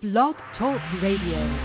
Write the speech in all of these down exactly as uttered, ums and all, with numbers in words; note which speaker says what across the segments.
Speaker 1: Blog Talk Radio.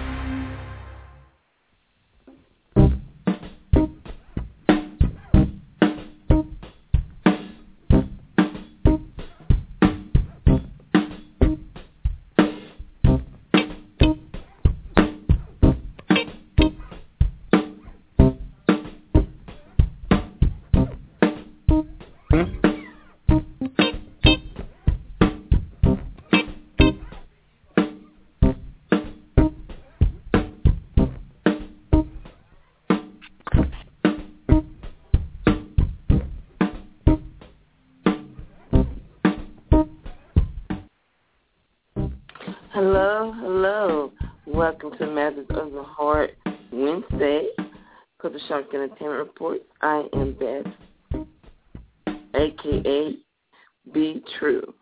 Speaker 2: Hello, hello. Welcome to Matters of the Heart Wednesday, Culture Shock Entertainment Report. I am Beth, a k a. Be True.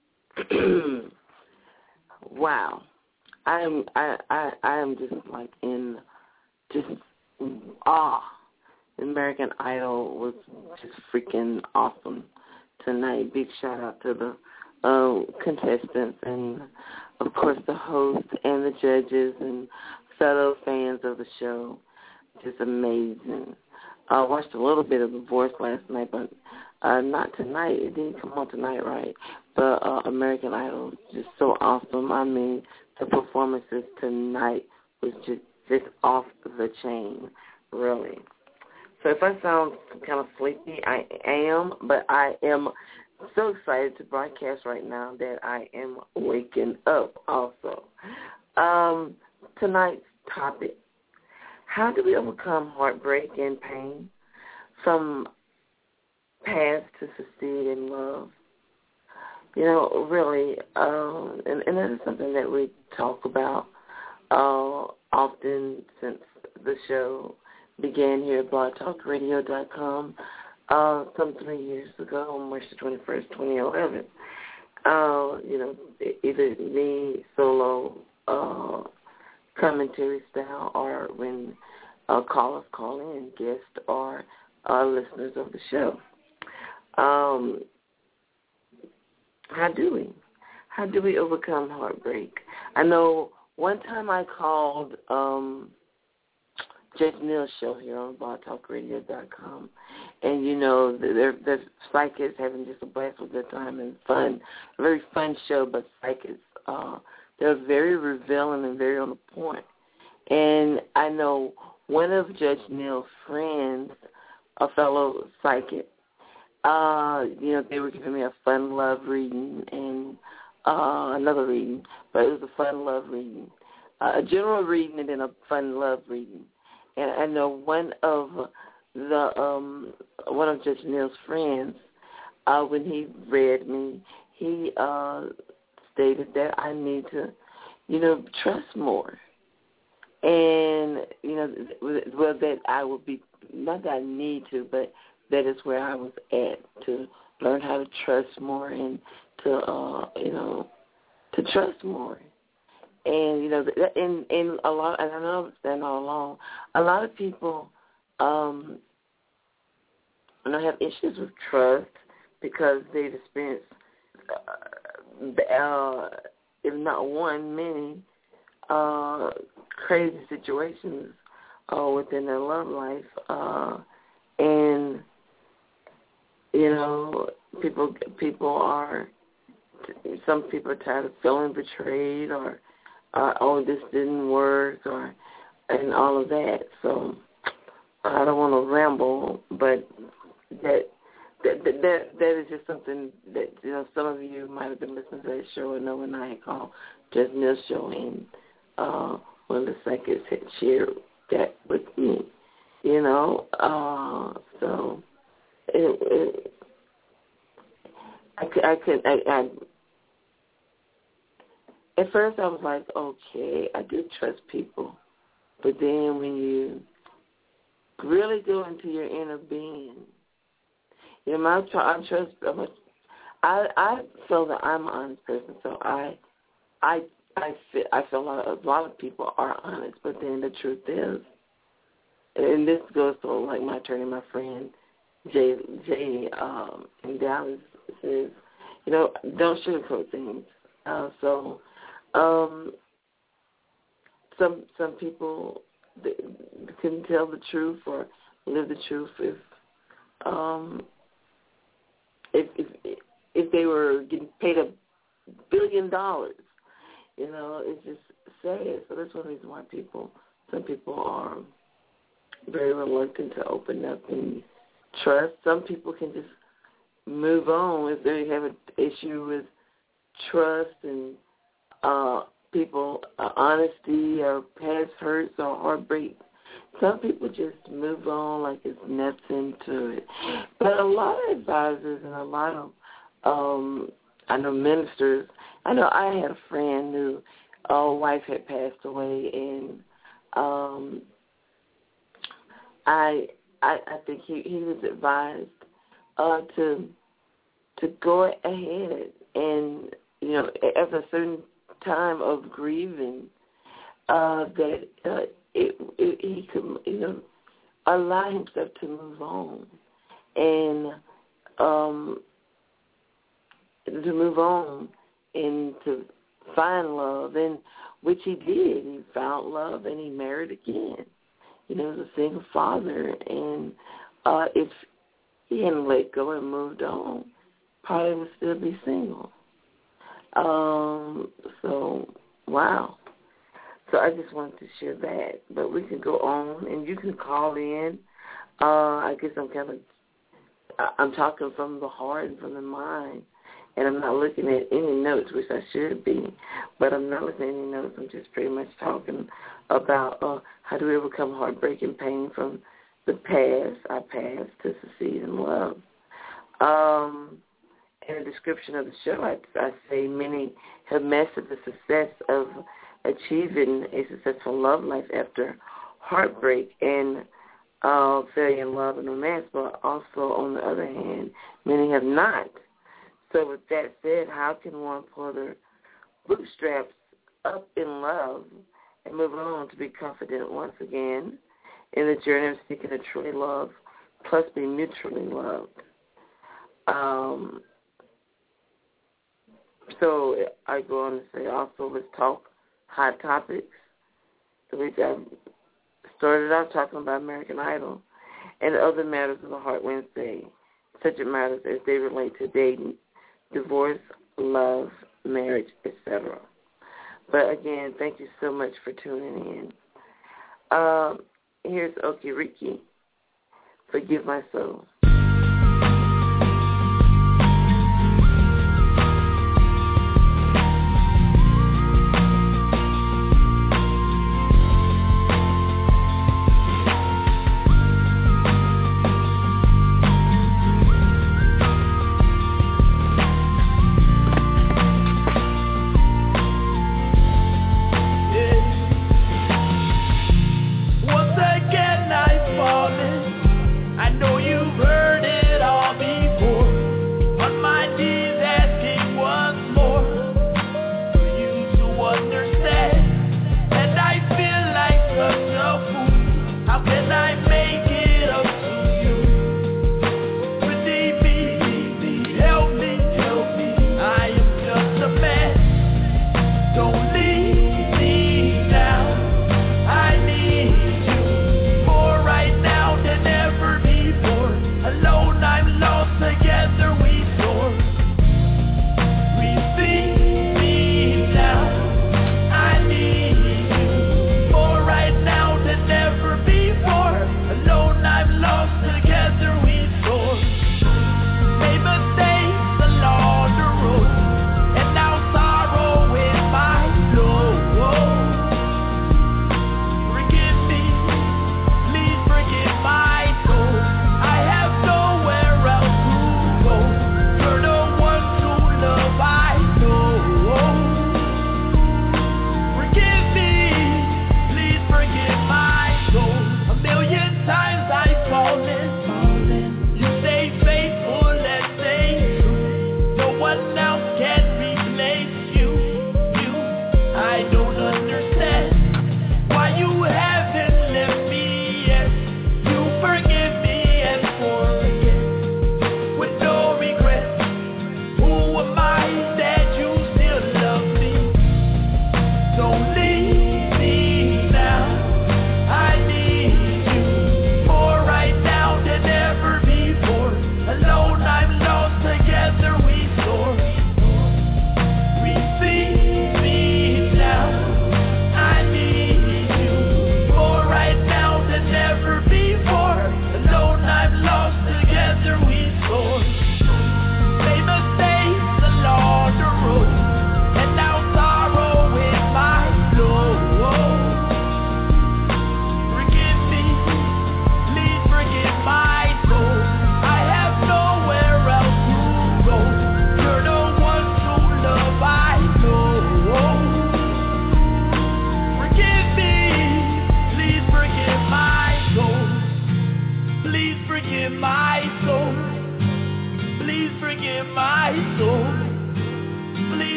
Speaker 2: Wow. I am I, I, I am just like in just awe. American Idol was just freaking awesome tonight. Big shout out to the uh, contestants and, of course, the host and the judges and fellow fans of the show. Just amazing. I watched a little bit of The Voice last night, but uh, not tonight. It didn't come on tonight, right? But uh, American Idol was just so awesome. I mean, the performances tonight was just, just off the chain, really. So if I sound kind of sleepy, I am, but I am so excited to broadcast right now that I am waking up also. Um, tonight's topic, how do we overcome heartbreak and pain from past to succeed in love? You know, really, um, and, and that is something that we talk about uh, often since the show began here at blog talk radio dot com. Uh, some three years ago, on March the twenty-first, twenty eleven, uh, you know, either me solo uh, commentary style or when uh, callers call in, guests or uh, listeners of the show. Um, how do we? How do we overcome heartbreak? I know one time I called um, Judge Neal's show here on blog talk radio dot com. And, you know, they're, they're psychics having just a blast with their time and fun. A very fun show, but psychics, uh, they're very revealing and very on the point. And I know one of Judge Neal's friends, a fellow psychic, uh, you know, they were giving me a fun love reading and uh, another reading, but it was a fun love reading. Uh, a general reading and then a fun love reading. And I know one of the um, one of Judge Neal's friends, uh, when he read me, he uh, stated that I need to, you know, trust more. And, you know, well, that I will be, not that I need to, but that is where I was at, to learn how to trust more and to, uh, you know, to trust more. And, you know, in, in a lot, and I know that all along, a lot of people, um, you know, have issues with trust because they've experienced, uh, uh, if not one, many uh, crazy situations uh, within their love life. Uh, and, you know, people people are, some people are tired of feeling betrayed or, Uh, oh, this didn't work, or and all of that. So I don't want to ramble, but that that that that is just something that, you know, some of you might have been listening to that show and know when I had called Judge Neal's show, and uh, one of the psychics had shared that with me. You know, uh, so it, it, I could I could I. I At first, I was like, okay, I do trust people. But then when you really go into your inner being, you know, my, I trust, I'm a, I, I feel that I'm an honest person, so I I, I, feel, I feel a lot, of, a lot of people are honest, but then the truth is, and this goes to, like, my attorney, my friend, Jay, Jay um, in Dallas, says, you know, don't sugarcoat things. Uh, so, um, some some people couldn't tell the truth or live the truth if um, if, if if they were getting paid a billion dollars. You know, it's just sad. So that's one reason why people, some people are very reluctant to open up and trust. Some people can just move on if they have an issue with trust and uh, people, uh, honesty or past hurts or heartbreak. Some people just move on like it's nothing to it. But a lot of advisors and a lot of, um, I know ministers, I know I had a friend who, uh, wife had passed away, and um, I, I I think he, he was advised uh, to to go ahead and, you know, at a certain time of grieving, uh, that uh, it, it, he could, you know, allow himself to move on and um, to move on and to find love, and which he did. He found love and he married again. You know, he was a single father, and uh, if he hadn't let go and moved on, probably would still be single. Um, so, wow. So I just wanted to share that. But we can go on, and you can call in. Uh, I guess I'm kind of, I'm talking from the heart and from the mind, and I'm not looking at any notes, which I should be, but I'm not looking at any notes. I'm just pretty much talking about uh, how do we overcome heartbreak and pain from the past, our past, to succeed in love. Um, in the description of the show, I, I say many have mastered the success of achieving a successful love life after heartbreak and uh, failure in love and romance, but also, on the other hand, many have not. So with that said, how can one pull their bootstraps up in love and move on to be confident once again in the journey of seeking to truly love, plus be mutually loved? Um, so I go on to say also, let's talk hot topics. So we got started out talking about American Idol and other matters of the heart Wednesday, such matters as they relate to dating, divorce, love, marriage, et cetera. But again, thank you so much for tuning in. Um, here's Okiriki, Forgive My Soul.
Speaker 3: Don't leave me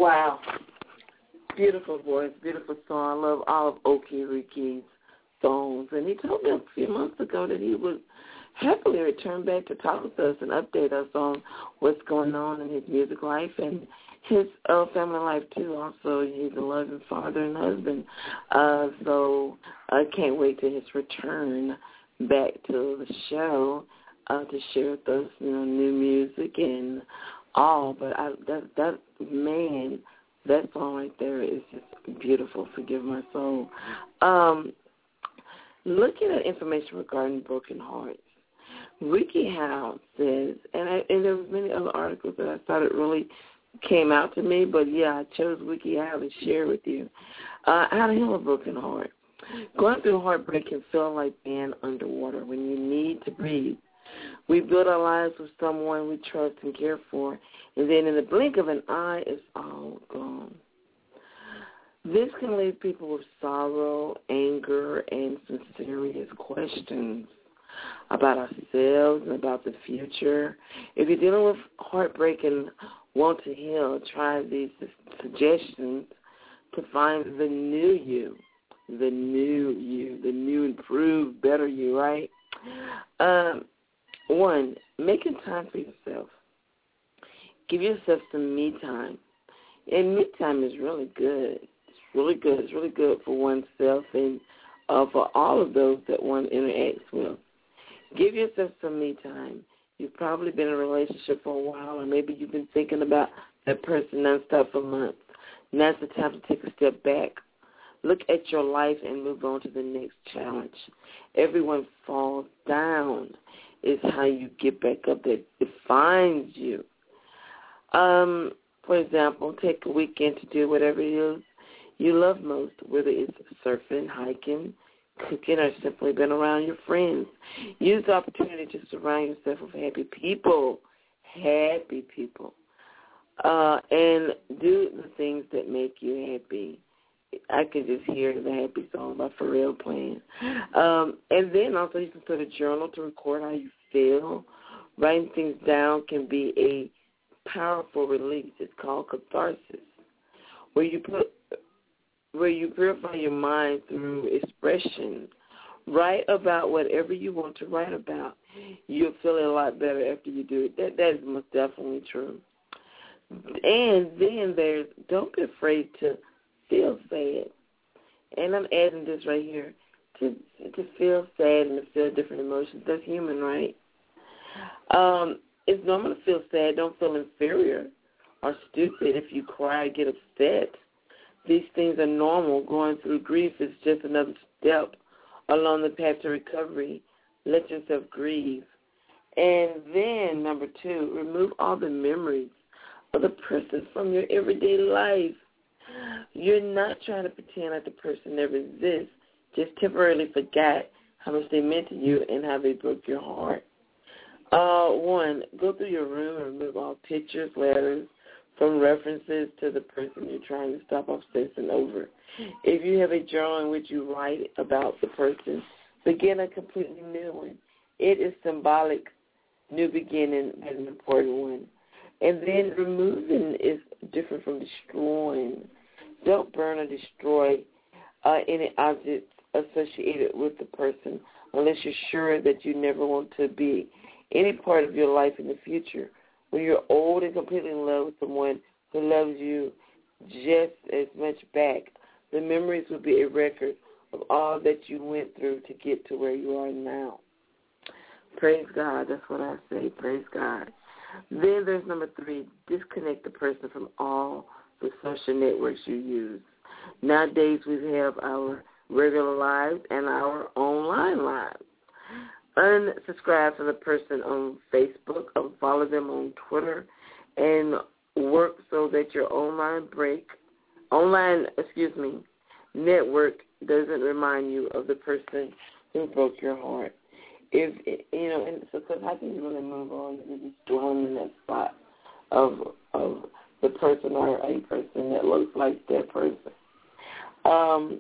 Speaker 2: Wow. Beautiful voice, beautiful song. I love all of Okiriki's songs. And he told me a few months ago that he would happily return back to talk with us and update us on what's going on in his music life and his uh, family life, too. Also, he's a loving father and husband. Uh, so I can't wait to his return back to the show uh, to share with us, you know, new music and all. But I, that, that, man, that song right there is just beautiful. Forgive my soul. Um, looking at information regarding broken hearts, WikiHow says, and, I, and there was many other articles that I thought it really came out to me, but yeah, I chose WikiHow to share with you. Uh, how to heal a broken heart. Going through heartbreak can feel like being underwater when you need to breathe. We build our lives with someone we trust and care for, and then in the blink of an eye, it's all gone. This can leave people with sorrow, anger, and some serious questions about ourselves and about the future. If you're dealing with heartbreak and want to heal, try these suggestions to find the new you, the new you, the new, improved, better you, right? Um, one, making time for yourself. Give yourself some me time. And me time is really good. It's really good. It's really good for oneself and uh, for all of those that one interacts with. Give yourself some me time. You've probably been in a relationship for a while, or maybe you've been thinking about that person nonstop for months. Now's the time to take a step back. Look at your life and move on to the next challenge. Everyone falls down. It's how you get back up that defines you. Um, for example, take a weekend to do whatever it is you love most, whether it's surfing, hiking, cooking, or simply being around your friends. Use the opportunity to surround yourself with happy people, happy people, uh, and do the things that make you happy. I can just hear the happy song by Pharrell playing. Um, and then also you can put a journal to record how you feel. Writing things down can be a powerful release. It's called catharsis, where you put where you purify your mind through expression. Write about whatever you want to write about. You'll feel a lot better after you do it. That, that is most definitely true. And then there's, don't be afraid to feel sad. And I'm adding this right here, to to feel sad and to feel different emotions. That's human, right? Um, it's normal to feel sad. Don't feel inferior or stupid if you cry or get upset. These things are normal. Going through grief is just another step along the path to recovery. Let yourself grieve. And then, number two, remove all the memories of the person from your everyday life. You're not trying to pretend like the person never exists. Just temporarily forgot how much they meant to you and how they broke your heart. Uh, one, go through your room and remove all pictures, letters, from references to the person you're trying to stop obsessing over. If you have a journal in which you write about the person, begin a completely new one. It is symbolic, new beginning, but an important one. And then removing is different from destroying. Don't burn or destroy uh, any objects associated with the person unless you're sure that you never want to be any part of your life in the future. When you're old and completely in love with someone who loves you just as much back, the memories will be a record of all that you went through to get to where you are now. Praise God. That's what I say. Praise God. Then there's number three, disconnect the person from all the social networks you use. Nowadays we have our regular lives and our online lives. Unsubscribe from the person on Facebook or follow them on Twitter and work so that your online break, online, excuse me, network doesn't remind you of the person who broke your heart. If, you know, and so because how can you really move on if you're just dwelling in that spot of of the person or a person that looks like that person? Um,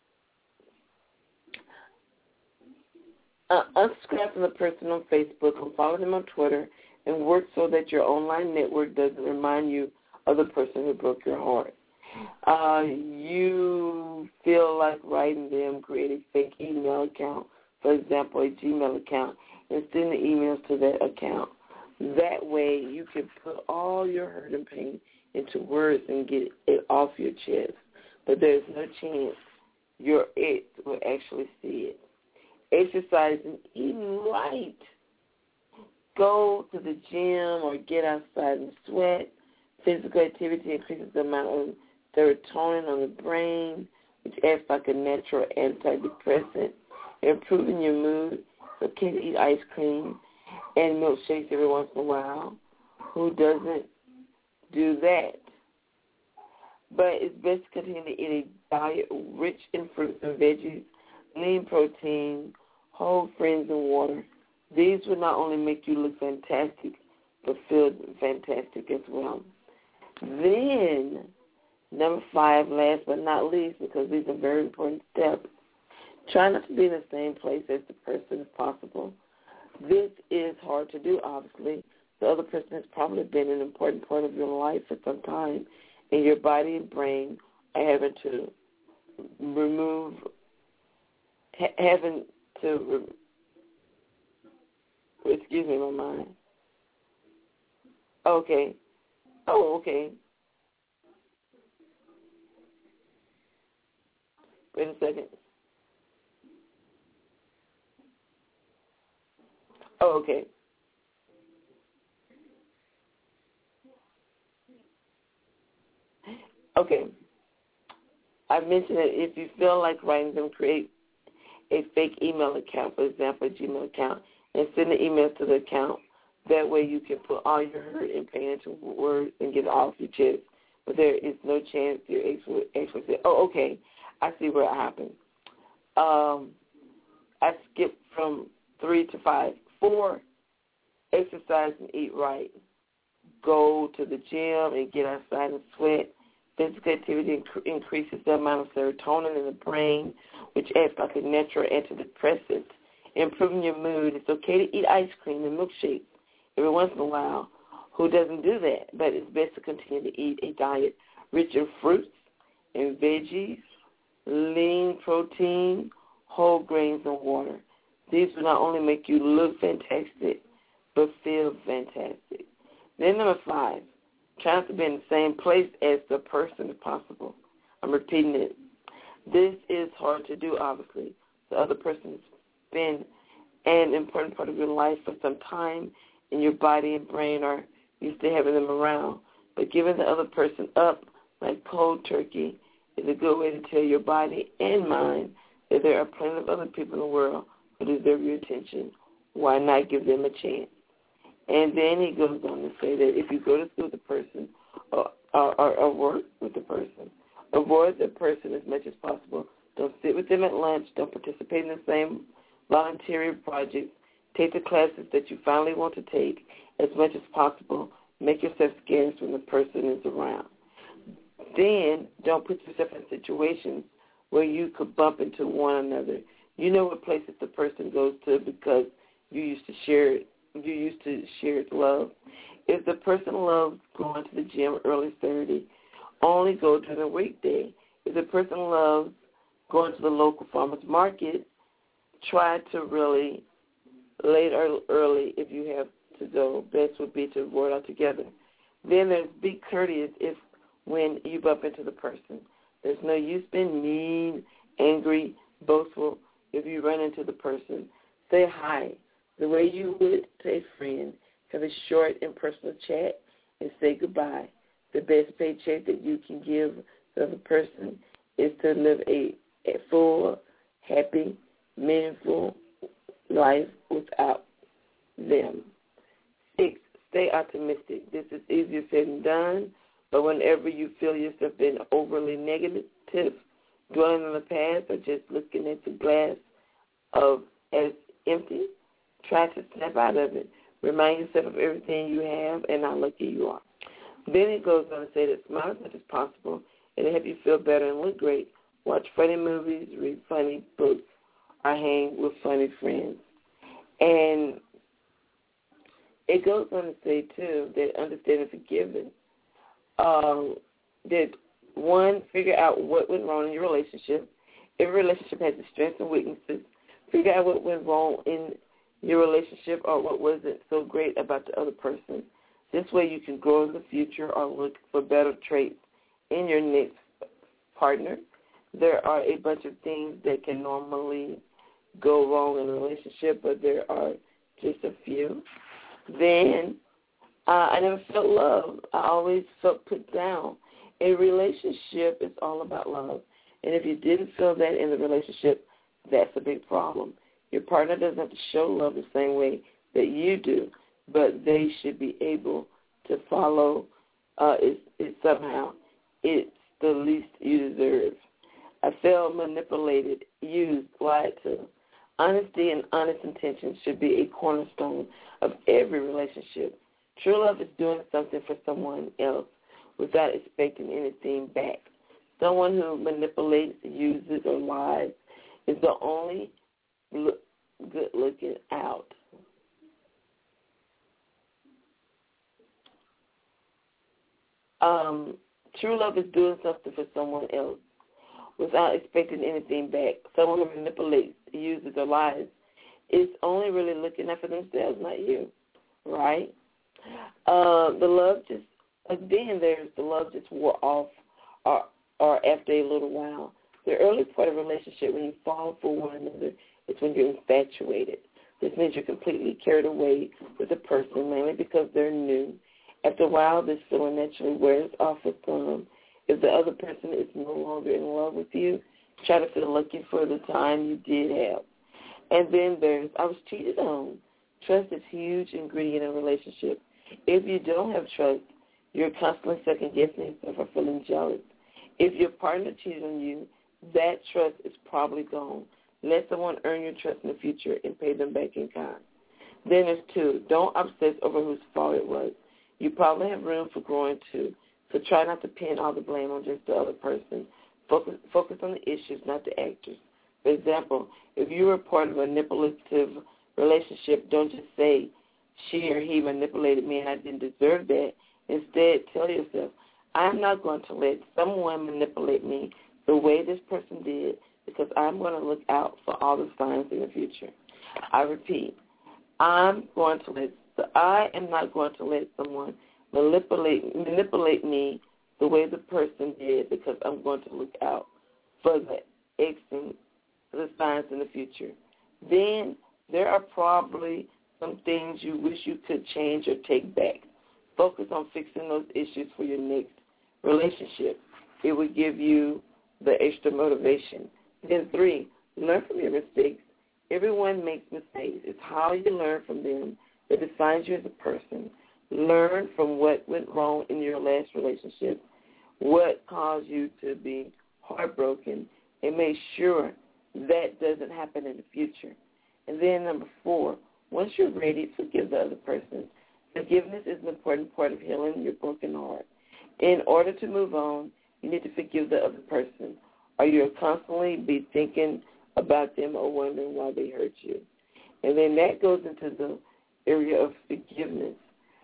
Speaker 2: Uh, unsubscribe from the person on Facebook and follow them on Twitter and work so that your online network doesn't remind you of the person who broke your heart. Uh, you feel like writing them, create a fake email account, for example, a Gmail account, and send the emails to that account. That way you can put all your hurt and pain into words and get it off your chest. But there's no chance your ex will actually see it. Exercising, eating right. Go to the gym or get outside and sweat. Physical activity increases the amount of serotonin on the brain, which acts like a natural antidepressant, improving your mood. So kids eat ice cream and milkshakes every once in a while. Who doesn't do that? But it's best to continue to eat a diet rich in fruits and veggies, lean protein, whole grains, and water. These will not only make you look fantastic, but feel fantastic as well. Then, number five, last but not least, because these are very important steps, try not to be in the same place as the person as possible. This is hard to do, obviously. The other person has probably been an important part of your life for some time, and your body and brain are having to remove, ha- having to, re- excuse me, my mind. Okay. Oh, okay. Wait a second. Oh, okay. Okay. I mentioned that if you feel like writing them, create a fake email account, for example, a Gmail account, and send the emails to the account. That way you can put all your hurt and pain into words and get it off your chest. But there is no chance your ex would actually say, oh, okay, I see where it happened. Um, I skipped from three to five. Four, exercise and eat right. Go to the gym and get outside and sweat. Physical activity inc- increases the amount of serotonin in the brain, which acts like a natural antidepressant, improving your mood. It's okay to eat ice cream and milkshakes every once in a while. Who doesn't do that? But it's best to continue to eat a diet rich in fruits and veggies, lean protein, whole grains, and water. These will not only make you look fantastic, but feel fantastic. Then number five, try not to be in the same place as the person if possible. I'm repeating it. This is hard to do, obviously. The other person has been an important part of your life for some time, and your body and brain are used to having them around. But giving the other person up like cold turkey is a good way to tell your body and mind that there are plenty of other people in the world who deserve your attention. Why not give them a chance? And then he goes on to say that if you go to school with the person or, or, or, or work with the person, avoid the person as much as possible. Don't sit with them at lunch. Don't participate in the same voluntary projects. Take the classes that you finally want to take as much as possible. Make yourself scarce when the person is around. Then don't put yourself in situations where you could bump into one another. You know what places the person goes to because you used to share it. You used to share love. If the person loves going to the gym early Saturday, only go during the weekday. If the person loves going to the local farmer's market, try to really late or early if you have to go. Best would be to avoid altogether. Then there's be courteous if when you bump into the person. There's no use being mean, angry, boastful if you run into the person. Say hi the way you would to a friend. Have a short and personal chat and say goodbye. The best paycheck that you can give the other person is to live a, a full, happy, meaningful life without them. Six, stay optimistic. This is easier said than done, but whenever you feel yourself being overly negative, dwelling on the past, or just looking at the glass of as empty, try to snap out of it. Remind yourself of everything you have and how lucky you are. Then it goes on to say that smile as much as possible. It'll help you feel better and look great. Watch funny movies, read funny books, or hang with funny friends. And it goes on to say, too, that understanding forgiving um, that, one, figure out what went wrong in your relationship. Every relationship has its strengths and weaknesses. Figure out what went wrong in your relationship or what wasn't so great about the other person. This way you can grow in the future or look for better traits in your next partner. There are a bunch of things that can normally go wrong in a relationship, but there are just a few. Then uh, I never felt love. I always felt put down. A relationship is all about love. And if you didn't feel that in the relationship, that's a big problem. Your partner doesn't have to show love the same way that you do, but they should be able to follow uh, it, it somehow. It's the least you deserve. I felt manipulated, used, lied to. Honesty and honest intentions should be a cornerstone of every relationship. True love is doing something for someone else without expecting anything back. Someone who manipulates, uses, or lies is the only look, good looking out. Um, true love is doing something for someone else without expecting anything back. Someone who manipulates, uses, or lies is only really looking out for themselves, not you, right? Uh, the love just, again, there's the love just wore off or, or after a little while. The early part of a relationship, when you fall for one another, is when you're infatuated. This means you're completely carried away with the person, mainly because they're new. After a while, this feeling naturally wears off with some. If the other person is no longer in love with you, try to feel lucky for the time you did have. And then there's, I was cheated on. Trust is a huge ingredient in a relationship. If you don't have trust, you're constantly second-guessing yourself or feeling jealous. If your partner cheated on you, that trust is probably gone. Let someone earn your trust in the future and pay them back in kind. Then there's two, don't obsess over whose fault it was. You probably have room for growing too, so try not to pin all the blame on just the other person. Focus, focus on the issues, not the actors. For example, if you were part of a manipulative relationship, don't just say, she or he manipulated me and I didn't deserve that. Instead, tell yourself, I'm not going to let someone manipulate me the way this person did because I'm going to look out for all the signs in the future. I repeat, I'm going to let, I am not going to let someone manipulate manipulate me the way the person did because I'm going to look out for the Xing, the signs in the future. Then there are probably some things you wish you could change or take back. Focus on fixing those issues for your next relationship. It would give you the extra motivation. Then three, learn from your mistakes. Everyone makes mistakes. It's how you learn from them that defines you as a person. Learn from what went wrong in your last relationship, what caused you to be heartbroken, and make sure that doesn't happen in the future. And then number four, once you're ready, forgive the other person. Forgiveness is an important part of healing your broken heart. In order to move on, you need to forgive the other person, or you'll constantly be thinking about them or wondering why they hurt you. And then that goes into the area of forgiveness.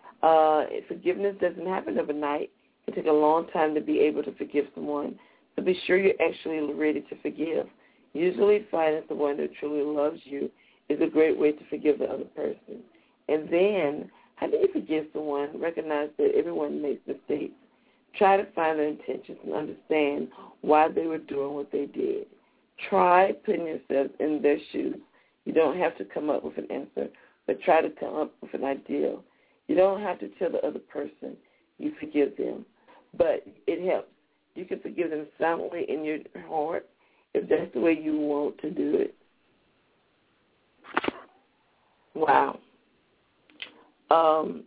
Speaker 2: Uh, forgiveness doesn't happen overnight. It takes a long time to be able to forgive someone. So be sure you're actually ready to forgive. Usually finding someone who truly loves you is a great way to forgive the other person. And then, how do you forgive someone? Recognize that everyone makes mistakes. Try to find their intentions and understand why they were doing what they did. Try putting yourself in their shoes. You don't have to come up with an answer, but try to come up with an ideal. You don't have to tell the other person you forgive them, but it helps. You can forgive them silently in your heart if that's the way you want to do it. Wow. Um,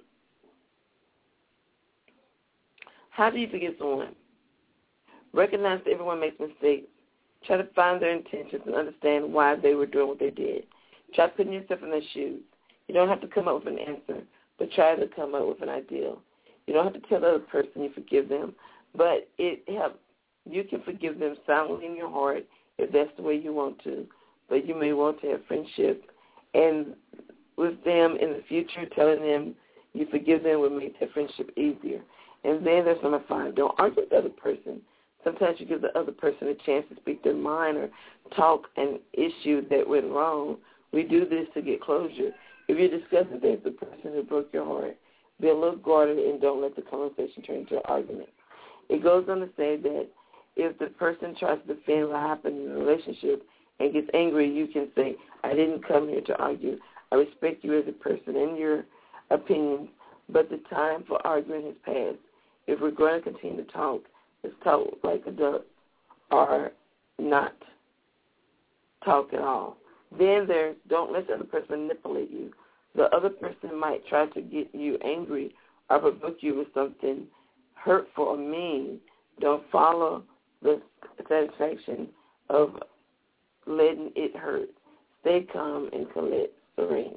Speaker 2: how do you forgive someone? Recognize that everyone makes mistakes. Try to find their intentions and understand why they were doing what they did. Try putting yourself in their shoes. You don't have to come up with an answer, but try to come up with an ideal. You don't have to tell the other person you forgive them, but it helps. You can forgive them silently in your heart if that's the way you want to, but you may want to have friendship. And with them in the future, telling them you forgive them will make their friendship easier. And then there's number five, don't argue with the other person. Sometimes you give the other person a chance to speak their mind or talk an issue that went wrong. We do this to get closure. If you're discussing things with the person who broke your heart, be a little guarded and don't let the conversation turn into an argument. It goes on to say that if the person tries to defend what happened in the relationship and gets angry, you can say, I didn't come here to argue. I respect you as a person and your opinions, but the time for arguing has passed. If we're going to continue to talk, let's talk like adults or not talk at all. Then there's don't let the other person manipulate you. The other person might try to get you angry or provoke you with something hurtful or mean. Don't follow the satisfaction of letting it hurt. Stay calm and collect serene.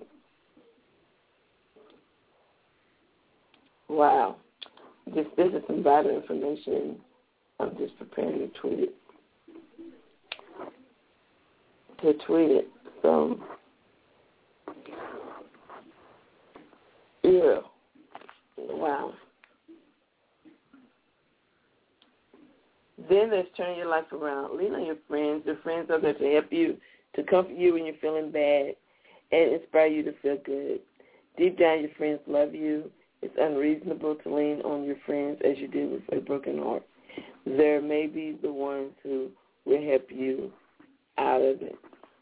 Speaker 2: Wow. This, this is some vital information. I'm just preparing to tweet it. To tweet it. So, yeah. Wow. Then there's turning your life around. Lean on your friends. Your friends are there to help you, to comfort you when you're feeling bad and inspire you to feel good. Deep down, your friends love you. It's unreasonable to lean on your friends as you do with a broken heart. There may be the ones who will help you out of it.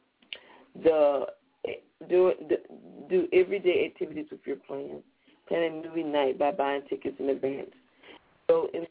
Speaker 2: The do do everyday activities with your plans. Plan a movie night by buying tickets in advance. Go in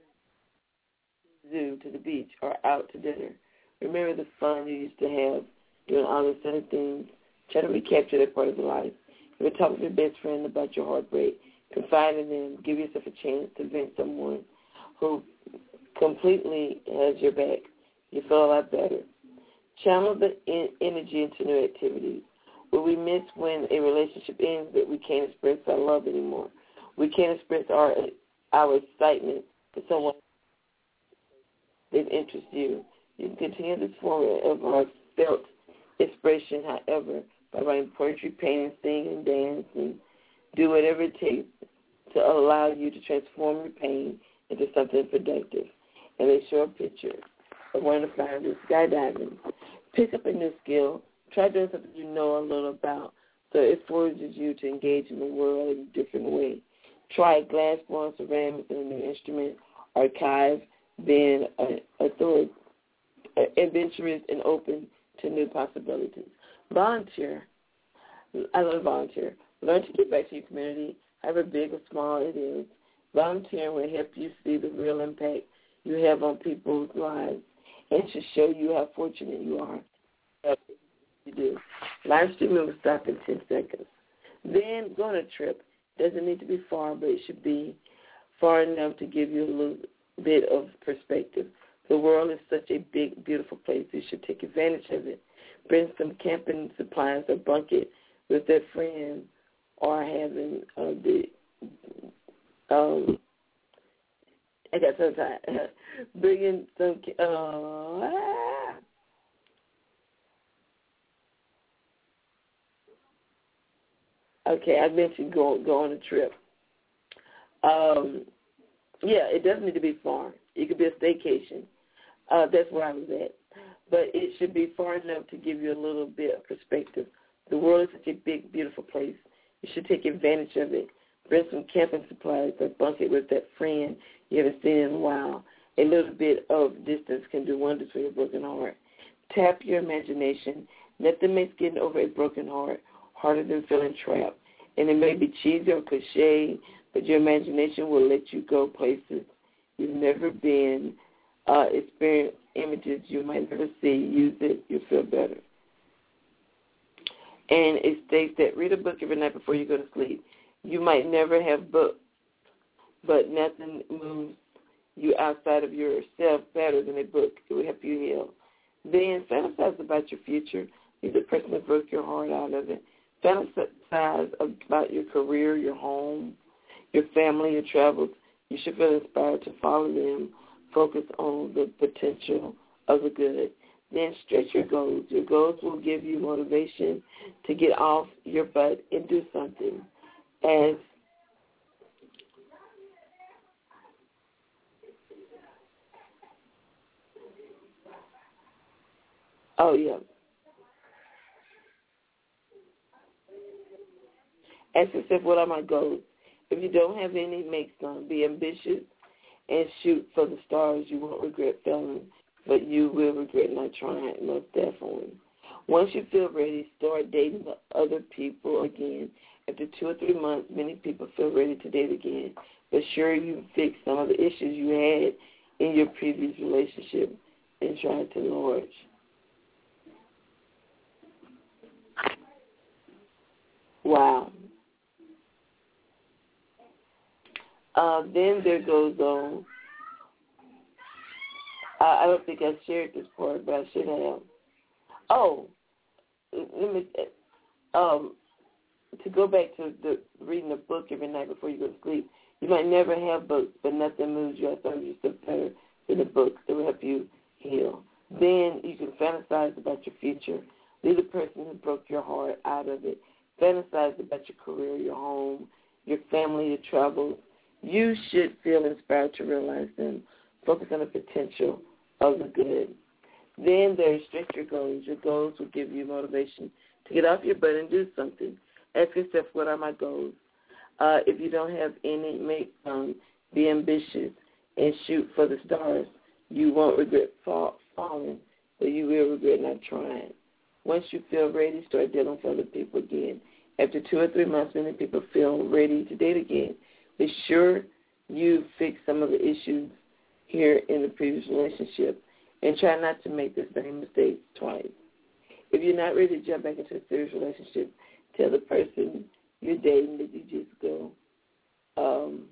Speaker 2: the zoo, to the beach, or out to dinner. Remember the fun you used to have doing all those other things. Try to recapture that part of your life. If you talk with your best friend about your heartbreak, confide in them. Give yourself a chance to vent someone who completely has your back. You feel a lot better. Channel the energy into new activities. What we miss when a relationship ends that we can't express our love anymore. We can't express our our excitement for someone that interests you. You can continue this form of our felt expression, however, by writing poetry, painting, singing, dancing. Do whatever it takes to allow you to transform your pain into something productive. And they show a picture of one of the founders, skydiving. Pick up a new skill. Try doing something you know a little about so it forces you to engage in the world in a different way. Try glass blowing, ceramics, and a new instrument. Archive, being authority, adventurous and open to new possibilities. Volunteer. I love volunteer. Learn to give back to your community, however big or small it is. Volunteering will help you see the real impact you have on people's lives and should show you how fortunate you are. You do. Live streaming will stop in ten seconds. Then go on a trip. Doesn't need to be far, but it should be far enough to give you a little bit of perspective. The world is such a big, beautiful place. You should take advantage of it. Bring some camping supplies or bucket with their friends or having uh, the, um, I got so tired. Bringing some, uh, ah. Okay, I mentioned go, go on a trip. Um, yeah, it doesn't need to be far. It could be a staycation. Uh, that's where I was at. But it should be far enough to give you a little bit of perspective. The world is such a big, beautiful place. You should take advantage of it. Bring some camping supplies or bucket with that friend you haven't seen in a while. A little bit of distance can do wonders for your broken heart. Tap your imagination. Nothing makes getting over a broken heart harder than feeling trapped. And it may be cheesy or cliche, but your imagination will let you go places you've never been, uh, experience images you might never see. Use it, you'll feel better. And it states that read a book every night before you go to sleep. You might never have books, but nothing moves you outside of yourself better than a book. It will help you heal. Then fantasize about your future. Be the person that broke your heart out of it. Fantasize about your career, your home, your family, your travels. You should feel inspired to follow them. Focus on the potential of the good. Then stretch your goals. Your goals will give you motivation to get off your butt and do something. As Oh, yeah. Ask yourself, what are my goals? If you don't have any, make some. Be ambitious and shoot for the stars. You won't regret failing, but you will regret not trying, most definitely. Once you feel ready, start dating other people again. After two or three months, many people feel ready to date again. But sure, you fix some of the issues you had in your previous relationship and try to enlarge. Wow. Uh, then there goes on. Uh, I don't think I shared this part, but I should have. Oh, let me. Um, to go back to the reading a book every night before you go to sleep. You might never have books, but nothing moves you outside of yourself better than a book that will help you heal. Then you can fantasize about your future. Leave the person who broke your heart out of it. Fantasize about your career, your home, your family, your travels. You should feel inspired to realize them. Focus on the potential of the good. Then there are strict your goals. Your goals will give you motivation to get off your butt and do something. Ask yourself, what are my goals? Uh, if you don't have any, make some. Be ambitious and shoot for the stars. You won't regret fall, falling, but you will regret not trying. Once you feel ready, start dealing with other people again. After two or three months, many people feel ready to date again. Be sure you fix some of the issues here in the previous relationship and try not to make the same mistakes twice. If you're not ready to jump back into a serious relationship, tell the person you're dating that you just go, um,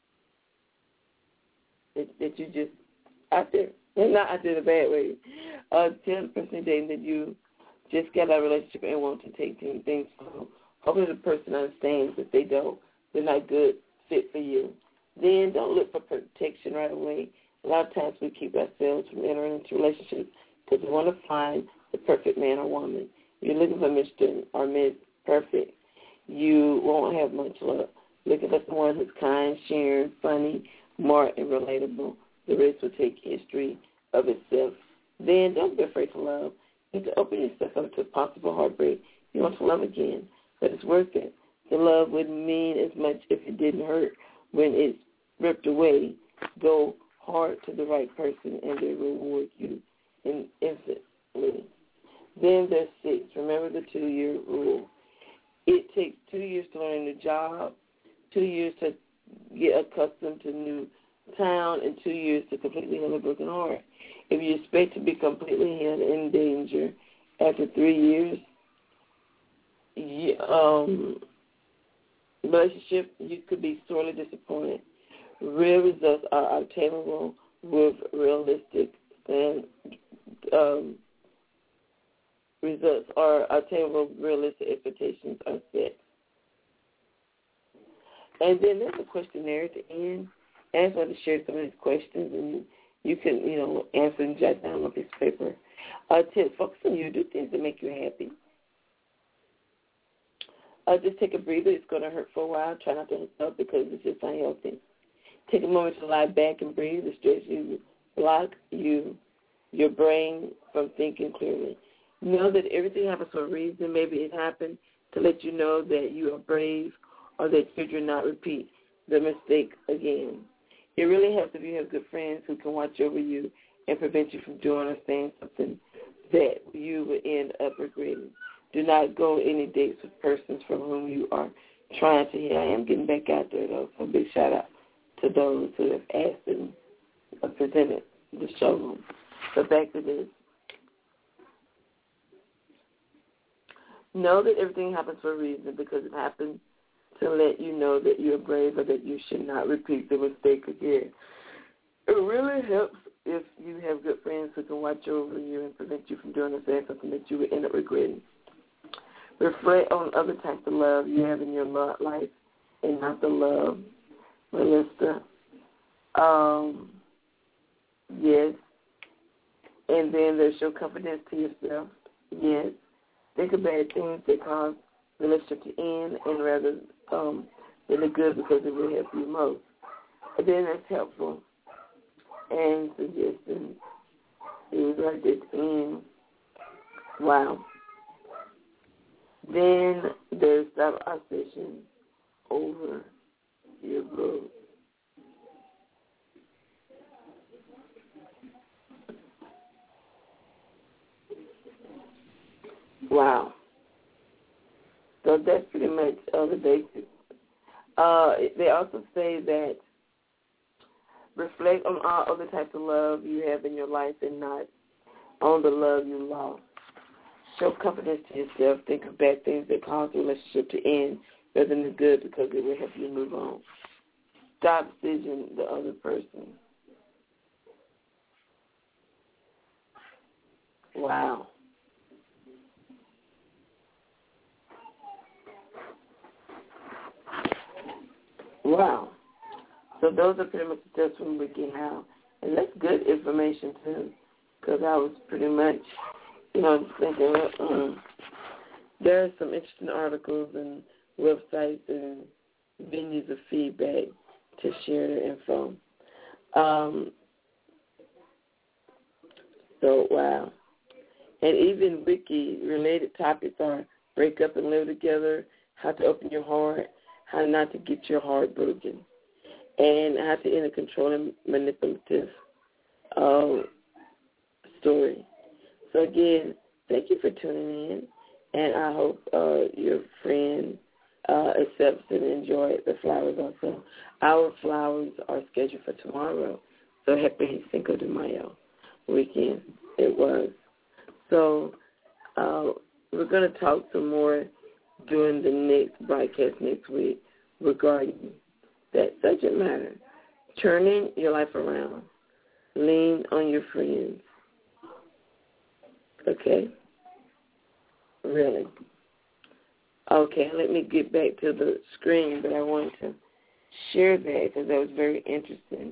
Speaker 2: that, that you just out there, not out there in a bad way. Uh, tell the person you're dating that you just got out of a relationship and want to take things slow. Hopefully the person understands that they don't, they're not good fit for you. Then don't look for protection right away. A lot of times we keep ourselves from entering into relationships because we want to find the perfect man or woman. You're looking for Mister or Miss Perfect. You won't have much luck. Looking for someone who's kind, sharing, funny, smart, and relatable. The rest will take history of itself. Then don't be afraid to love. You need to open yourself up to possible heartbreak. You want to love again, but it's worth it. The love wouldn't mean as much if it didn't hurt when it's ripped away. Go hard to the right person, and they will reward you instantly. Then there's six. Remember the two-year rule. It takes two years to learn a new job, two years to get accustomed to a new town, and two years to completely heal a broken heart. If you expect to be completely healed in danger after three years, you, um, relationship, you could be sorely disappointed. Real results are obtainable with realistic and um, results are obtainable with realistic expectations are set. And then there's a questionnaire at the end. I just want to share some of these questions, and you can, you know, answer and jot down on a piece of paper. Uh, tips, focus on you. Do things that make you happy. Uh, just take a breather. It's going to hurt for a while. Try not to hook up because it's just unhealthy. Take a moment to lie back and breathe. The stress you block you, your brain from thinking clearly. Know that everything happens for a reason. Maybe it happened to let you know that you are brave or that you do not repeat the mistake again. It really helps if you have good friends who can watch over you and prevent you from doing or saying something that you will end up regretting. Do not go any dates with persons from whom you are trying to heal. I am getting back out there, though, so a big shout-out to those who have asked and presented the show. But back to this. Know that everything happens for a reason because it happens to let you know that you're brave or that you should not repeat the mistake again. It really helps if you have good friends who can watch over you and prevent you from doing or saying something that you would end up regretting. Reflect on other types of love you have in your life and not the love, Melissa. Um, yes. And then there's show confidence to yourself. Yes. Think of bad things that cause the relationship to end and rather um, than the good because it will help you most. And then that's helpful. And suggestions is right at the end. Wow. Then there's stop obsession over your growth. Wow. So that's pretty much uh, the basics. Uh, they also say that reflect on all other types of love you have in your life and not on the love you lost. Show confidence to yourself. Think of bad things that cause the relationship to end rather than the good, because it will help you move on. Stop decision the other person. Wow. Wow. So those are pretty much the steps from Ricky Howe. And that's good information, too, because I was pretty much, you know, thinking, um, there are some interesting articles and websites and venues of feedback to share their info. Um, so, wow. And even Wiki-related topics are break up and live together, how to open your heart, how not to get your heart broken, and how to end a controlling, manipulative uh, story. So, again, thank you for tuning in, and I hope uh, your friend uh, accepts and enjoys the flowers also. Our flowers are scheduled for tomorrow, so happy Cinco de Mayo weekend it was. So uh, we're going to talk some more during the next broadcast next week regarding that subject matter. Turning your life around. Lean on your friends. Okay? Really. Okay, let me get back to the screen, but I wanted to share that because that was very interesting.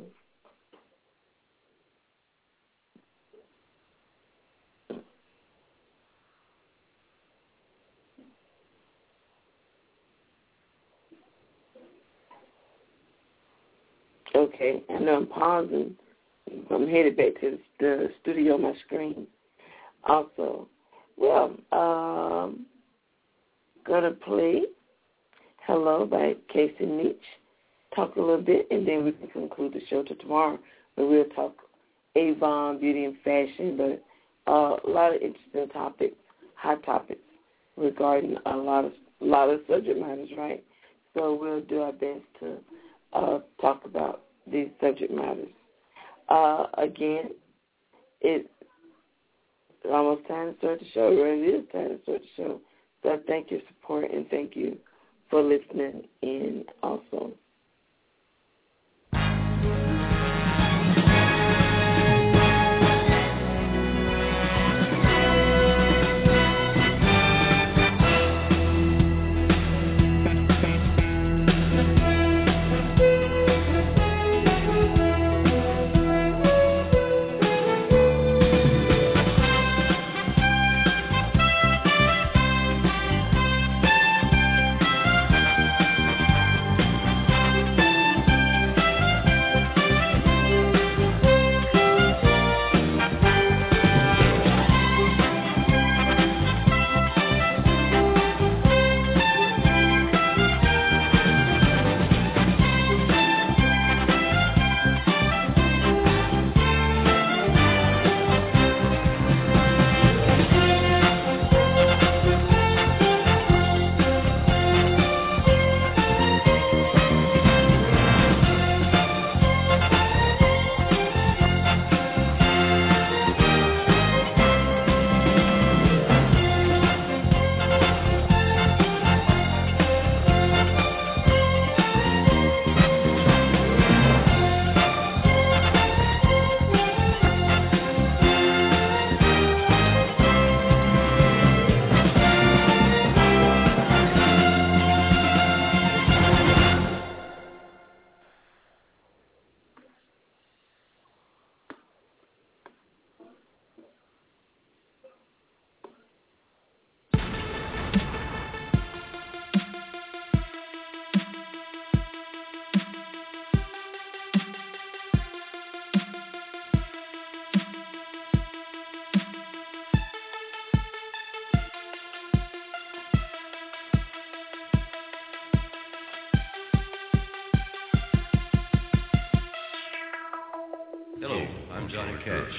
Speaker 2: Okay, I know I'm pausing. I'm headed back to the studio on my screen. Also, well, um, gonna play Hello by Casey Nietzsche, talk a little bit, and then we can conclude the show to tomorrow, where we'll talk Avon, beauty and fashion, but uh, a lot of interesting topics, hot topics regarding a lot of a lot of subject matters, right? So we'll do our best to uh, talk about these subject matters. Uh, again, it's almost time to start the show. Right? It is time to start the show. So I thank your support and thank you for listening in also.
Speaker 3: Hello, I'm Johnny Cash.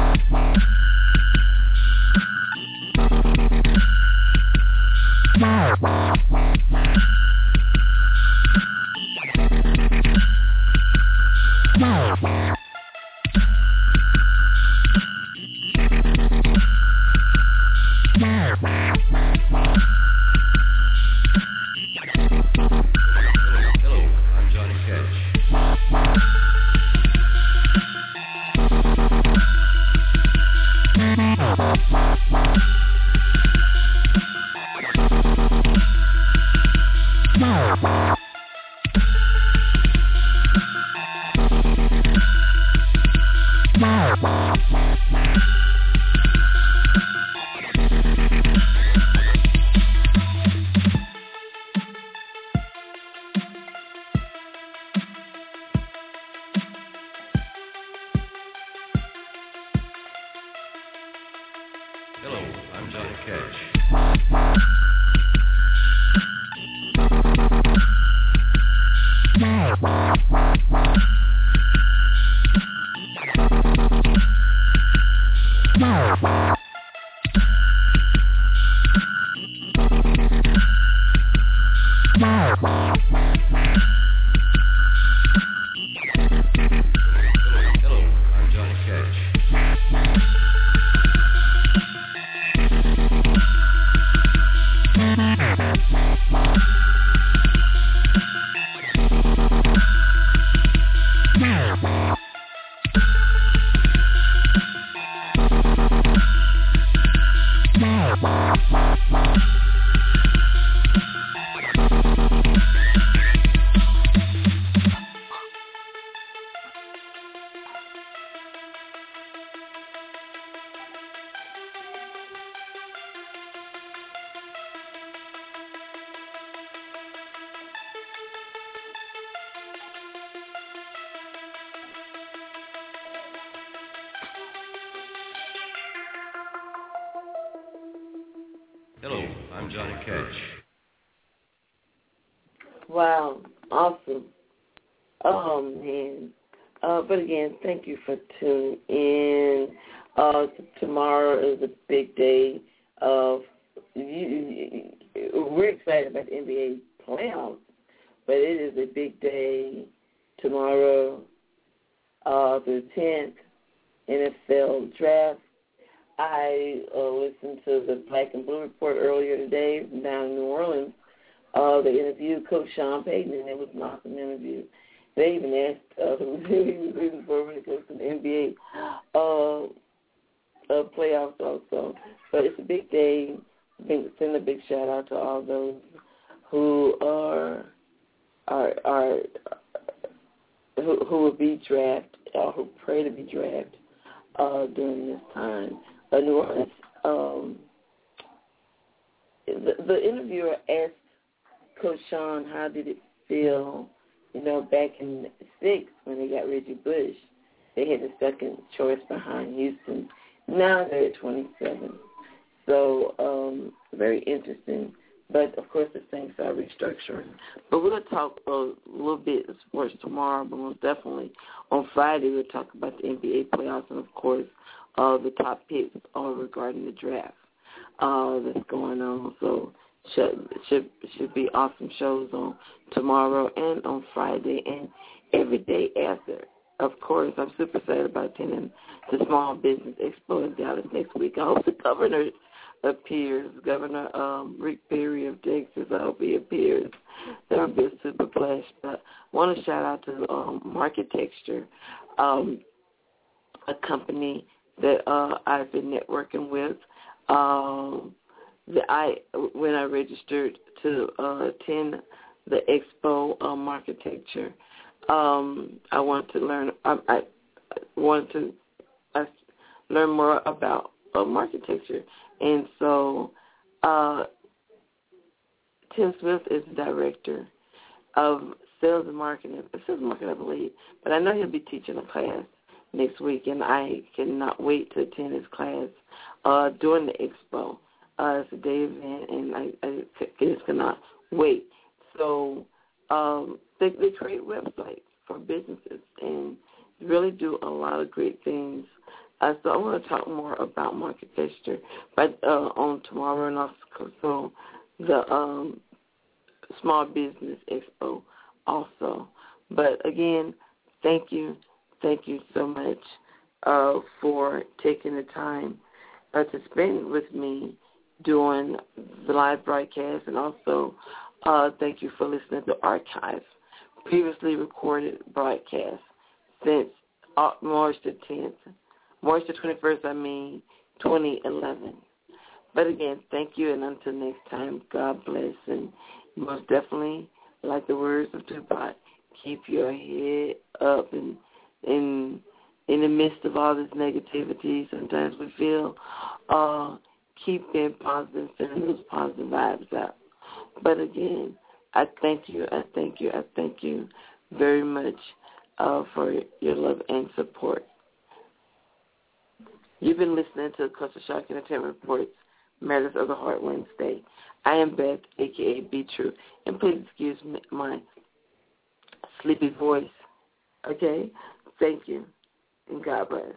Speaker 3: Hello, I'm Johnny Cash.
Speaker 2: Wow, awesome. Oh, man. Uh, but again, thank you for tuning in. Uh, tomorrow is a big day of, you, you, we're excited about the N B A playoffs, but it is a big day tomorrow, uh, the tenth N F L draft. I uh, listened to the Black and Blue Report earlier today down in New Orleans. Uh, they interviewed Coach Sean Payton, and it was an awesome interview. They even asked uh, who he was rooting for when it comes to the N B A uh, uh, playoffs also. But it's a big day. Send a big shout out to all those who are are are who, who will be drafted or who pray to be drafted uh, during this time. Uh, New Orleans, um, the, the interviewer asked Coach Sean, how did it feel, you know, back in six when they got Reggie Bush? They had the second choice behind Houston. Now they're at twenty-seven. So um, very interesting. But, of course, the Saints are restructuring. But we're going to talk a little bit of sports tomorrow, but most definitely on Friday we'll talk about the N B A playoffs and, of course, uh, the top picks all regarding the draft uh, that's going on. So should, should, should be awesome shows on tomorrow and on Friday and every day after. Of course, I'm super excited about attending the Small Business Expo in Dallas next week. I hope the governor appears, Governor um, Rick Perry of Texas. I hope he appears. That would be a super flash. But I want to shout out to um, Market Texture, um, a company that uh, I've been networking with. Um, the, I when I registered to uh, attend the Expo uh, Marketecture, um, I wanted to learn. I, I wanted to I learn more about uh, Marketecture, and so uh, Tim Smith is the director of sales and marketing. Sales and marketing, I believe, but I know he'll be teaching a class next week, and I cannot wait to attend his class uh, during the expo. Uh, it's a day event, and I, I just cannot wait. So um, they, they create websites for businesses, and it's really really do a lot of great things. Uh, so I want to talk more about Market Fester, but uh, on tomorrow and also the um, Small Business Expo also. But again, thank you, thank you so much uh, for taking the time uh, to spend with me during the live broadcast, and also uh, thank you for listening to archives, previously recorded broadcasts since uh, March the tenth, March the twenty-first, I mean, twenty eleven. But again, thank you, and until next time, God bless, and most definitely, like the words of Tupac, keep your head up, and in in the midst of all this negativity, sometimes we feel, uh, keep being positive, sending those positive vibes out. But again, I thank you, I thank you, I thank you very much uh, for your love and support. You've been listening to Culture Shock Entertainment Reports, Matters of the Heart Wednesday. I am Beth, a k a. Be True, and please excuse me, my sleepy voice, okay? Thank you, and God bless.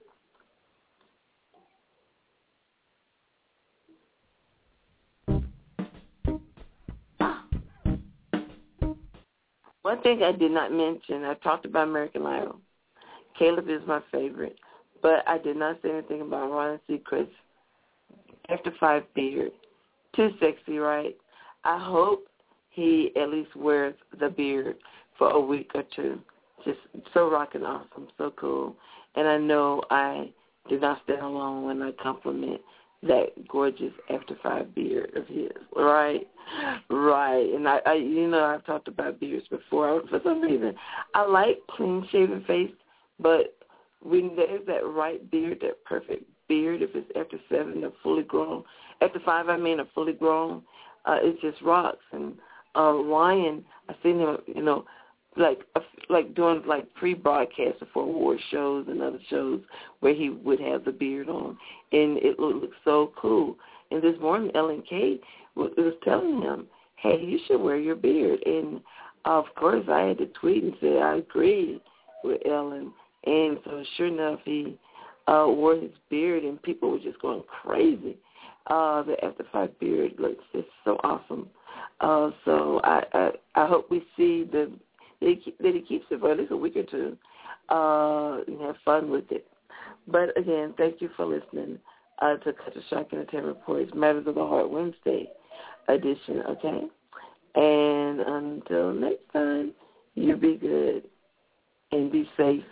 Speaker 2: One thing I did not mention, I talked about American Idol. Caleb is my favorite, but I did not say anything about Ryan Seacrest. After five beard. Too sexy, right? I hope he at least wears the beard for a week or two. Just so rockin' awesome, so cool. And I know I do not stand alone when I compliment that gorgeous after five beard of his, right? Right. And I, I you know, I've talked about beards before. For some reason, I like clean-shaven face, but when there's that right beard, that perfect beard, if it's after seven or fully grown, after five, I mean, a fully grown, uh, it just rocks. And uh, Ryan, I've seen him, you know, like uh, like doing like pre-broadcast for award shows and other shows where he would have the beard on, and it looked so cool. And this morning, Ellen K was, was telling him, hey, you should wear your beard. And, uh, of course, I had to tweet and say I agree with Ellen. And so sure enough, he uh, wore his beard, and people were just going crazy. Uh, the After Five beard looks just so awesome. Uh, so I, I I hope we see the that he, that he keeps it for at least a week or two uh, and have fun with it. But, again, thank you for listening uh, to Culture Shock Entertainment Reports, Matters of the Heart Wednesday edition, okay? And until next time, you be good and be safe.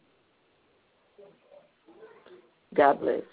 Speaker 2: God bless.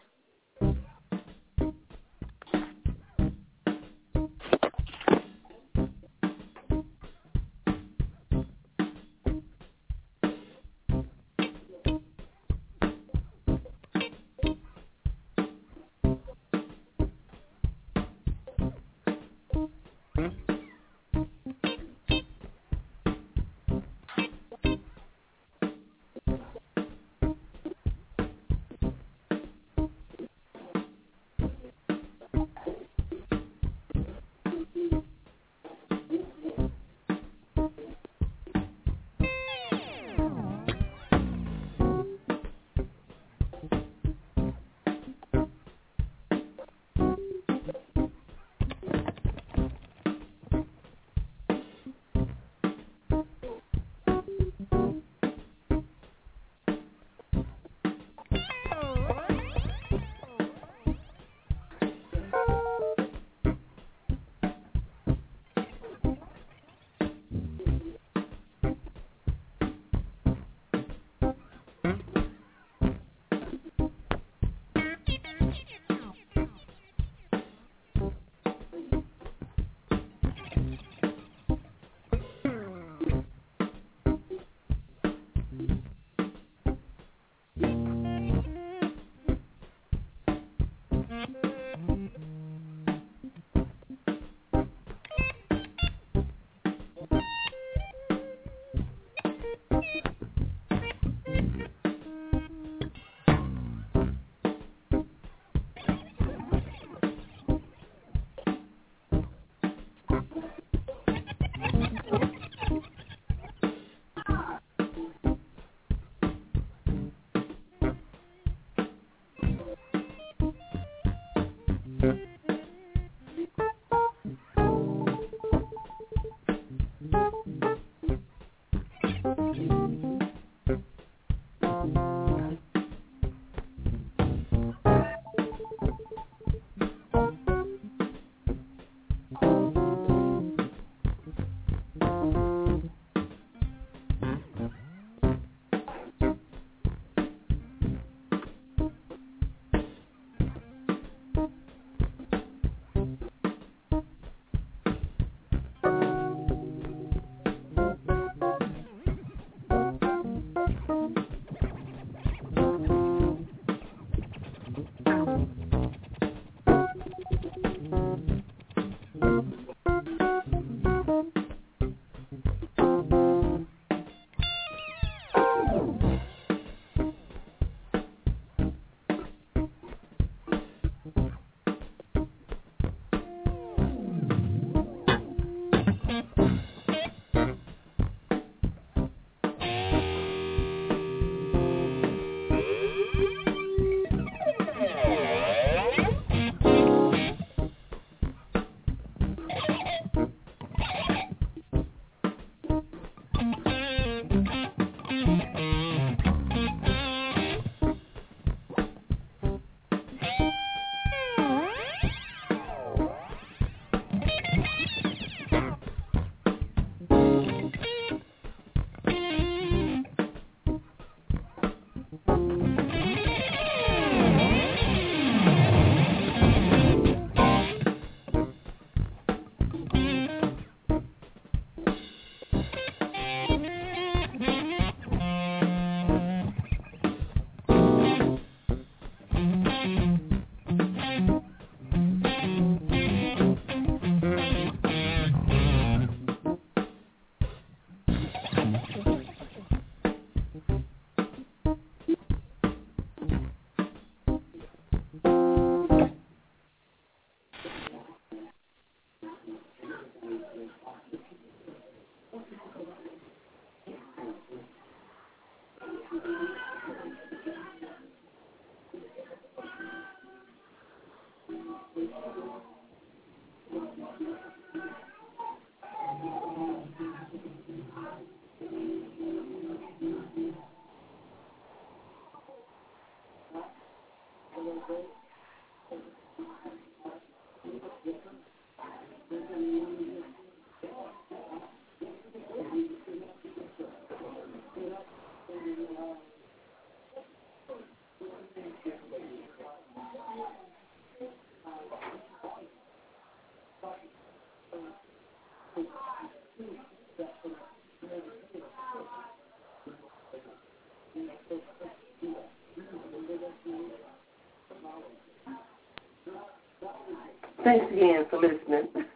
Speaker 2: Thanks again for listening.